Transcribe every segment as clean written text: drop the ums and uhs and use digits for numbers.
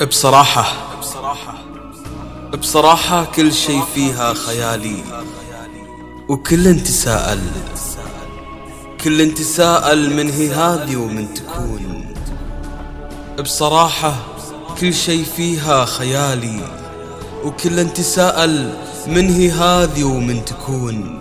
بصراحة بصراحة كل شي فيها خيالي، وكل انت سائل من هي هذه ومن تكون. بصراحة كل شي فيها خيالي، وكل انت سائل من هي هذه ومن تكون.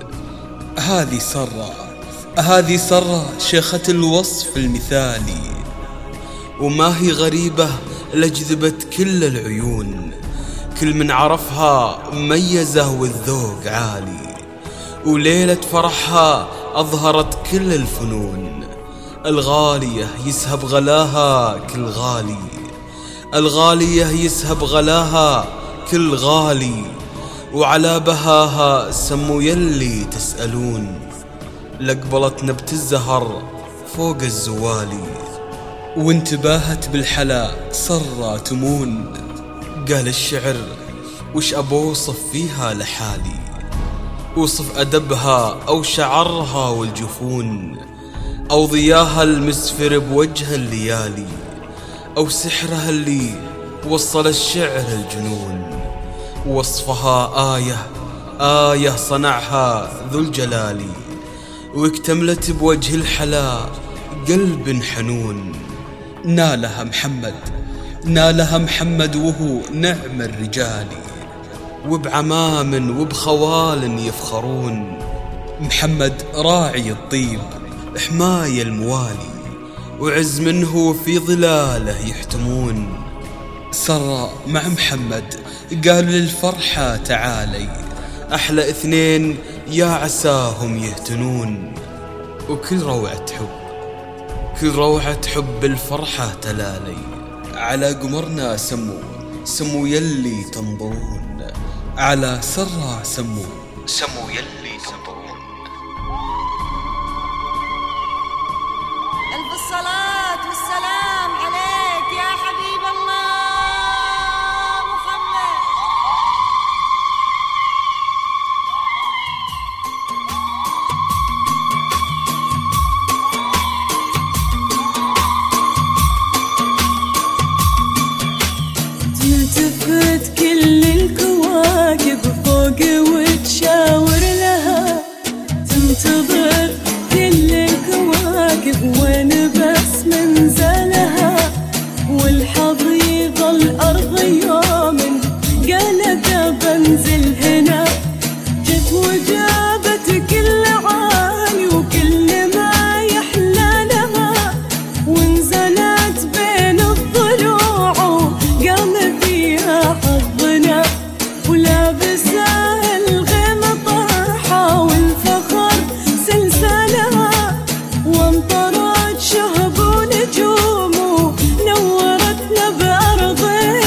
هذه سرة شيخة الوصف المثالي، وما هي غريبة لجذبت كل العيون. كل من عرفها ميزه والذوق عالي، وليلة فرحها أظهرت كل الفنون. الغالية يسهب غلاها كل غالي، الغالية يسهب غلاها كل غالي، وعلى بهاها سموا يلي تسألون. لقبلت نبت الزهر فوق الزوالي، وانتباهت بالحلا صرا تمون. قال الشعر وش أبوصف فيها لحالي، وصف أدبها أو شعرها والجفون، أو ضياها المسفر بوجه الليالي، أو سحرها اللي وصل الشعر الجنون. وصفها آية صنعها ذو الجلال، واكتملت بوجه الحلا قلب حنون. نالها محمد وهو نعم الرجال، وبعمام وبخوال يفخرون. محمد راعي الطيب حماية الموالي، وعز منه في ظلاله يحتمون. سرى مع محمد قالوا للفرحة تعالي، أحلى اثنين يا عساهم يهتنون. وكل روعة حب الفرحة تلالي، على قمرنا سموا يلي تنظرون. على سرى سموا يلي تنظرون. ألف الصلاة والسلام عليك يا حبيب الله محمد. تلتفت كل الكواكب فوق وتشاور لها، تنتظر كل الكواكب وين بس منزلها. والحضيض الأرض يوم قالت بنزل هنا، جت وجابت كل عالي وكل ما يحلى لها، ونزلت بين الضلوع وقام فيها حظنا. ولابسة الغيم طرحة والفخر سلسلها، وامطرت شهب ونجوم ونورتنا بأرضنا.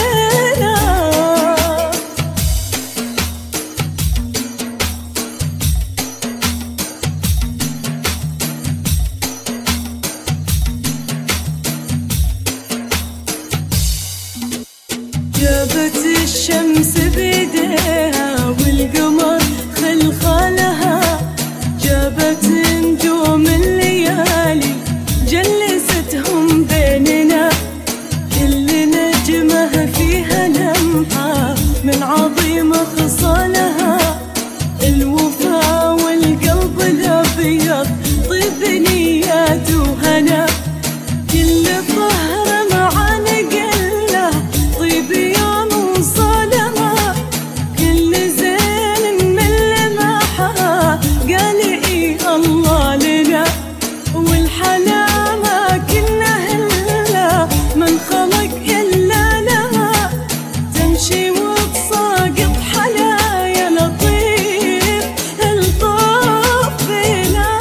جابت الشمس بيديها والقمر خلخالها، جابت نجوم الليالي جلستهم بيننا. كل نجمة فيها لمحة من عظيم خصالها، الوفا والقلب الأبيض طيب نيات وهنا. كل طهر مع نقله طيب يوم وصالها، كل زين من لمحها قال إيه الله لنا. والحلا ما كنا هلا من خلق إلا لها، تمشي وتساقط حلايا لطيف الطف بنا.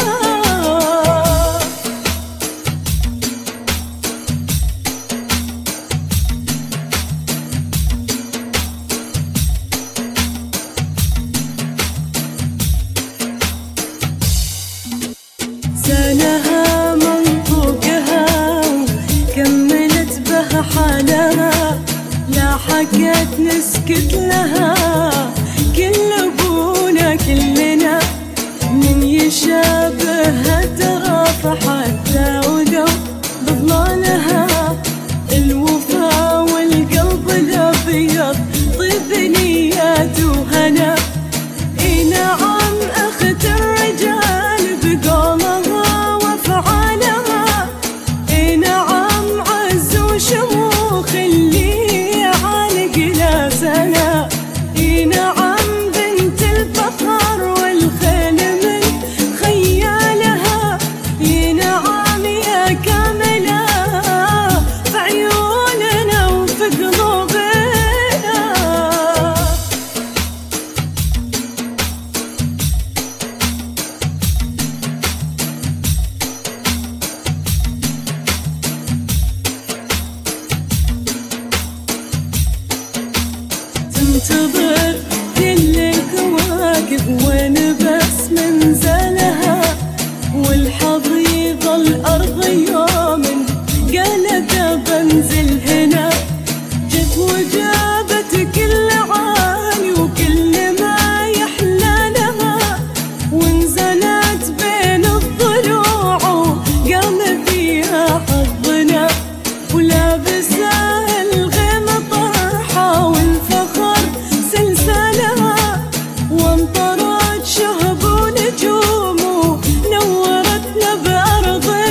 زانها منطوقها وكملت بها حالها، لا حكت نسكت لها كل ابونا كلنا. من يشابه ترى فحتى ولو بضلالها، الوفا والقلب يوم قالت بنزل هنا، جت وجابت كل عاني وكل ما يحلى لها، ونزلت بين الضلوع وقام فيها حظنا، ولابسه الغيم طرحه والفخر سلسلها، وامطرت شهب ونجوم ونورتنا بأرضنا.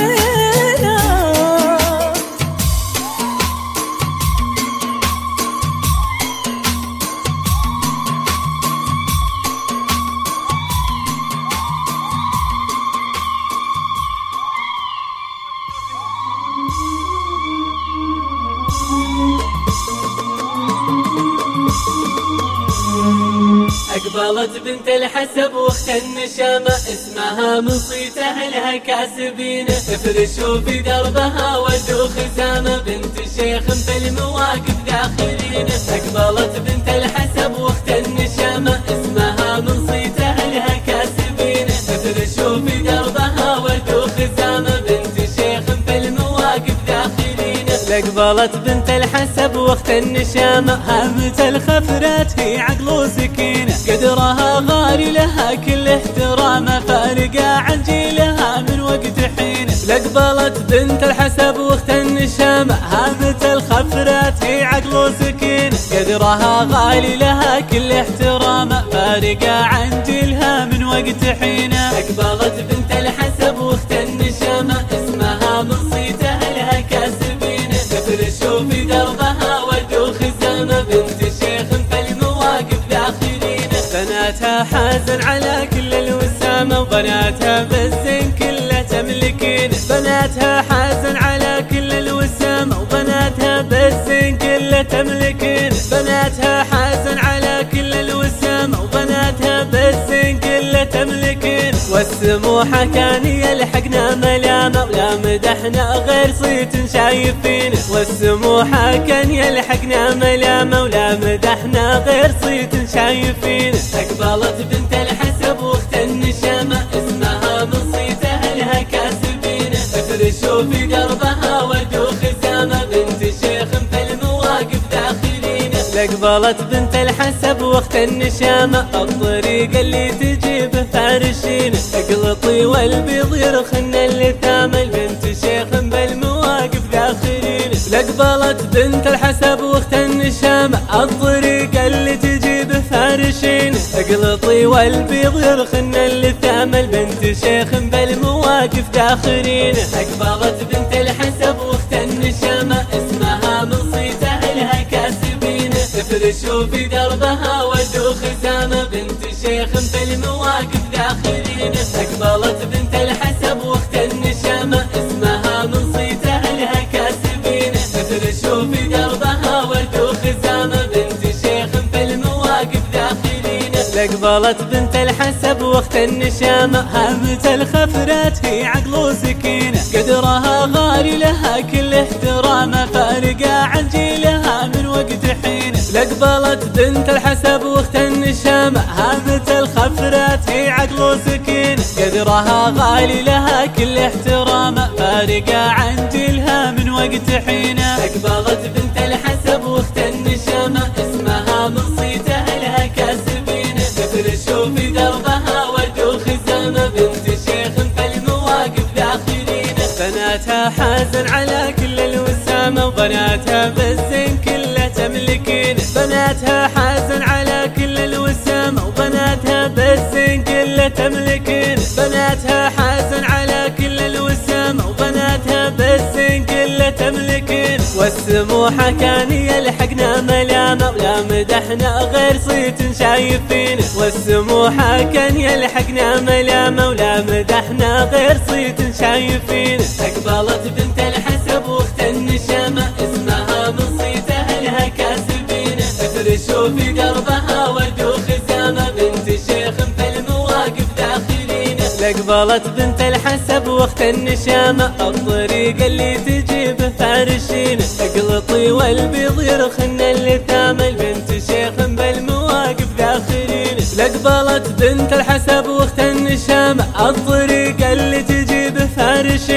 أقبلت بنت الحسب واخت النشامة، اسمها من صيت أهلها كاسبين، افرشوا في دربها ودوا خزامة، بنت شيخ بالمواقف داخلين. أقبلت بنت الحسب واخت النشامة، اسمها من صيت أهلها كاسبين، افرشوا في دربها ودوا خزامة، بنت شيخ بالمواقف داخلين. أقبلت بنت الحسب واخت النشامة، هامة الخفرات هي عقل وسكينة، قدرها غالي لها كل احترامه، فارقة عن جيلها من وقت حين. أقبلت بنت الحسب واخت النشامة، هامة الخفرات هي عقل وسكينة، قدرها غالي لها كل احترامه، فارقة عن جيلها من وقت حين. أقبلت بنت الحسب واخت النشامة، اسمها من صيت أهلها كاسبين، افرشوا في دربها ودوا خزامة، بنت شيخ بالمواقف داخلين. بناتها حازن على كل الوسامة، وبناتها بالزين كله تملكين، بناتها حازن على كل الوسامة، وبناتها بالزين كله تملكين، بناتها حازن على كل الوسامة، وبناتها بالزين كله تملكين. والسموحة كان يلحقنا ملامة، ولا مدحنا غير صيت شايفين، والسموحة كان يلحقنا ملامة، ولا مدحنا غير صيت شايفين. أقبلت بنت الحسب واخت النشامة، اسمها من صيت أهلها كاسبين، افرشوا في دربها ودوا خزامة، بنت شيخ بالمواقف داخلين. أقبلت بنت الحسب واخت النشامة، الطريق اللي تجيبه فارشين، اقلطي والبيض يرخن اللثامة، البنت شيخ بالمواقف داخلين. أقبلت بنت الحسب واخت النشامة، الطريق اللي تجيبه فارشين، اقلطي والبيض يرخن اللثامة، البنت شيخ بالمواقف داخلين. أقبلت بنت الحسب واخت النشامة، اسمها من صيت أهلها كاسبين، افرشوا في دربها ودوا خزامة، بنت شيخ بالمواقف داخلين. أقبلت بنت الحسب واخت النشامة، اسمها من صيت أهلها كاسبين، افرشوا في دربها ودوا خزامة، بنت شيخ بالمواقف داخلين. أقبلت بنت الحسب واخت النشامة، هامة الخفرات هي عقل وسكينة، قدرها غالي لها كل احترامه، فارقة عن جيلها من وقت حين. أقبلت بنت الحسب واخت النشامة، هامة الخفرات هي عقل وسكينة، قدرها غالي لها كل احترامه، فارقة عن جيلها من وقت حين. أقبلت بنت الحسب واخت النشامة، اسمها من صيت أهلها كاسبين، افرشوا في دربها ودوا خزامة، بنت شيخ بالمواقف داخلين. بناتها حازن على كل الوسامة، وبناتها بالزين كله تملكين، بناتها حازن على كل الوسامة، وبناتها بالزين كله تملكين، بناتها حازن على كل الوسامة، وبناتها بالزين كله تملكين. والسموحة كان يلحقنا ملامة، ولا مدحنا غير صيت شايفين، والسموحة كان يلحقنا ملامة، ولا مدحنا غير صيت شايفين. أقبلت بنت الحسب واخت النشامة، اسمها من صيت أهلها كاسبين، افرشوا في دربها ودوا خزامة، بنت شيخ بالمواقف داخلين. أقبلت بنت الحسب واخت النشامة، الطريق اللي تجيبه فارشين، اقلطي والبيض يرخن اللثامة، البنت شيخ بالمواقف داخلين. أقبلت بنت الحسب واخت النشامة، الطريق اللي تجيبه فارشين،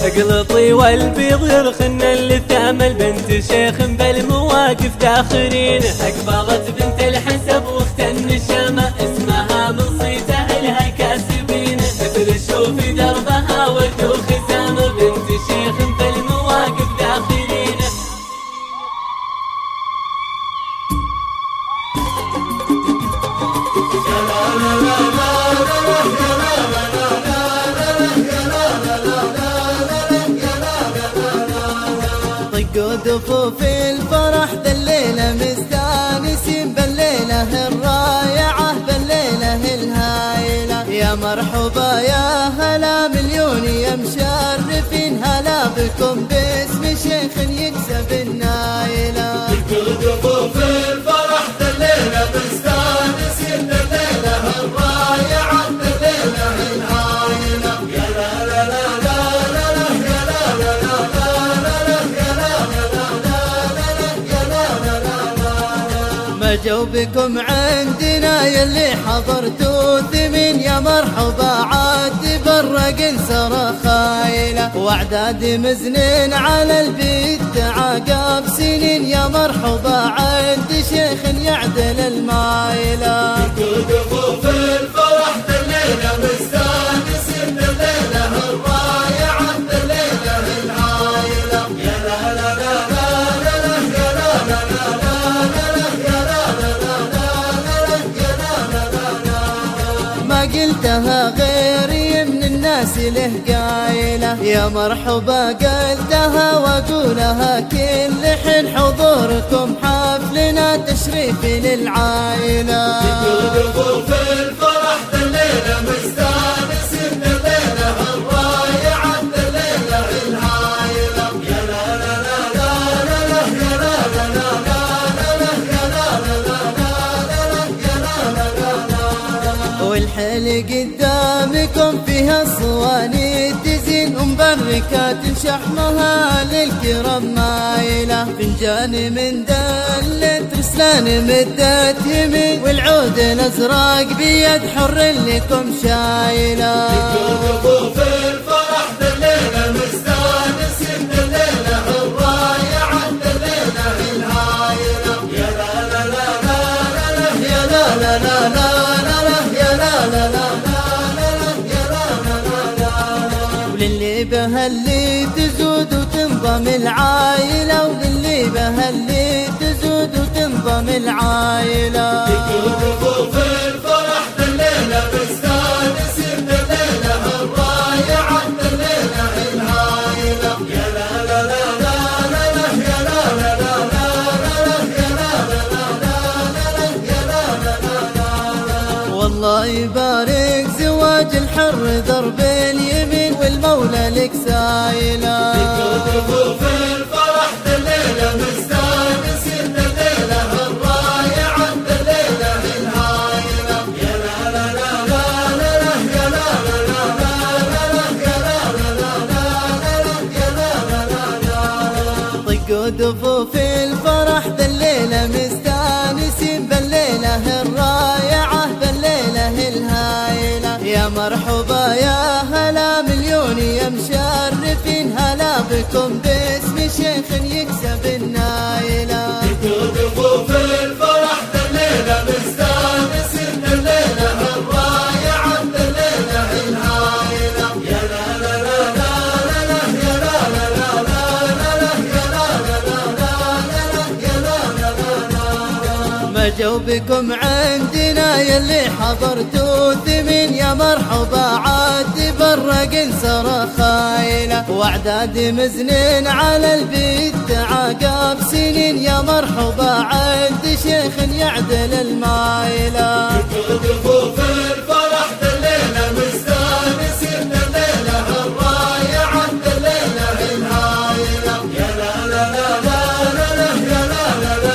اقلطي والبيض يرخن اللثام البنت شيخ بالمواقف داخرين. اقبلت بنت الحسب واخت النشامة اسمها من صيت اهلها كاسبين. افرشوا في دربها ودوا خزامة بنت شيخ بالمواقف داخرين. طقوا دفوف الفرح ذا الليلة مستانسين بالليلة الرايعة بالليلة الهايلة. يا مرحبا يا هلا مليون يا مشرفين هلا بكم باسم شيخ يكسب النايلة. طقوا دفوف الفرح ذا الليلة مستانسين بالليلة الرايعة بالليلة الهايلة. يا لا لا لا جوبكم عندنا يلي حضرتوا ثمين. يا مرحبا عاد برق سرى خايلة واعداد مزنين على البيت تعاقب سنين. يا مرحبا عند شيخ يعدل المايلة. دفوف الفرح ذا الليلة مستانسين بالليلة الرايعة بالليلة الهايلة. يا لا لا لا قلتها غيري من الناس له قايلة. يا مرحبا قلتها واقولها كل حين حضوركم حفلنا تشريف للعائلة. دفوف الفرح ذا الليلة مستانسين بالليلة الرايعة بالليلة الهايلة. يا لا لا لا يا لا لا لا والحل قدامكم فيها صواني تزين ومبركات شحمها للكرم مايلة. فنجان من دلة رسلان مدت يمين والعود الازرق بيد حر لكم شايلة. دفوف الفرح ذا الليلة مستانسين بالليلة الرايعة بالليلة الهايلة. يا لا لا لا يا لا لا لا وللي بها اللي تزود وتنضم العايلة. وللي بها اللي تزود وتنضم العايلة. دفوف الفرح ذا الليلة مستانسين بالليلة الرايعة بالليلة الهايلة. يا لا لا لا يا لا لا والله يبارك زواج الحر درب اليمين والمولى لك سايلة. دفوف الفرح ذا الليلة مستانسين بالليلة الرايعة بالليلة الهايلة. يا لا لا لا يا لا طقوا دفوف الفرح ذا الليلة مستانسين بالليلة الرايعة بالليلة الهايلة. يا مرحبا يا هلا مليون يا مشرفين هلا بكم باسم شيخ يكسب النايلة. دفوف الفرح ذا الليلة مستانسين بالليلة الرايعة بالليلة الهايلة. يا لا لا لا يا لا ما جوبكم عندنا يلي حضرتوا ثمين. يا مرحبا عاد برق سرى خايلة واعداد مزنين على البيت تعاقب سنين. يا مرحبا عند شيخ يعدل المايلة. دفوف الفرح ذا الليلة مستانسين بالليلة الرايعة بالليلة الهايلة. يا لا لا لا يا لا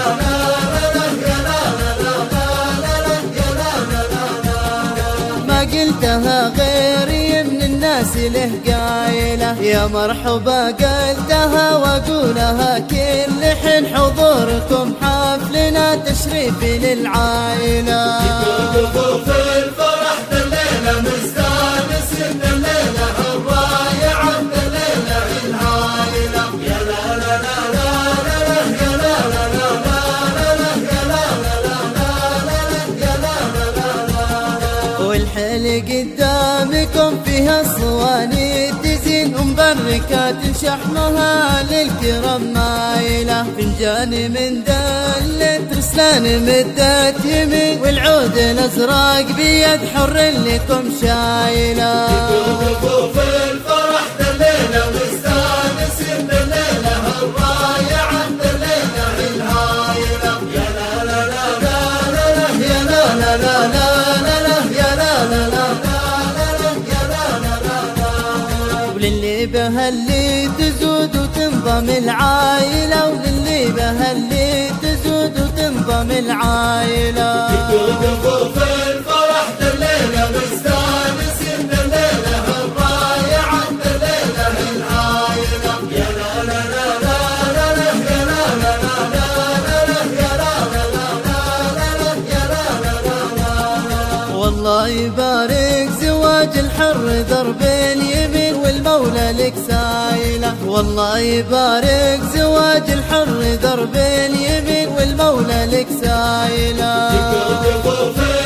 ما قلتها غيري من الناس له قايلة. يا مرحبا قلتها واقولها كل حين حضوركم حفلنا تشريف للعائلة. دفوف الفرح ذا الليلة مستانسين بالليلة الرايعة بالليلة فيها الصواني تزين ومبركات شحمها للكرم مايلة. فنجان من دلت رسلان مدت يمين والعود الازرق بيد حر لكم شايلة. يكون في الفرح دليلة مستانسين دليلة الرايعة دليلة الهايلة. يا لا لا لا لا لا يا لا لا لا لا يا لا لا لا وللي بهاللي تزود وتنضم العايلة وللي بهاللي تزود وتنضم العايلة. يكون في الفرح دليلة مستانسين دليلة الرايعة دليلة الهايلة. يا لا لا لا لا لا يا لا لا لا يا لا لا لا يا لا لا. والله يبارك زواج الحر دربين يمين والمولى لك سايلة. والله يبارك زواج الحر دربين يمين والمولى لك سايلة. يكون في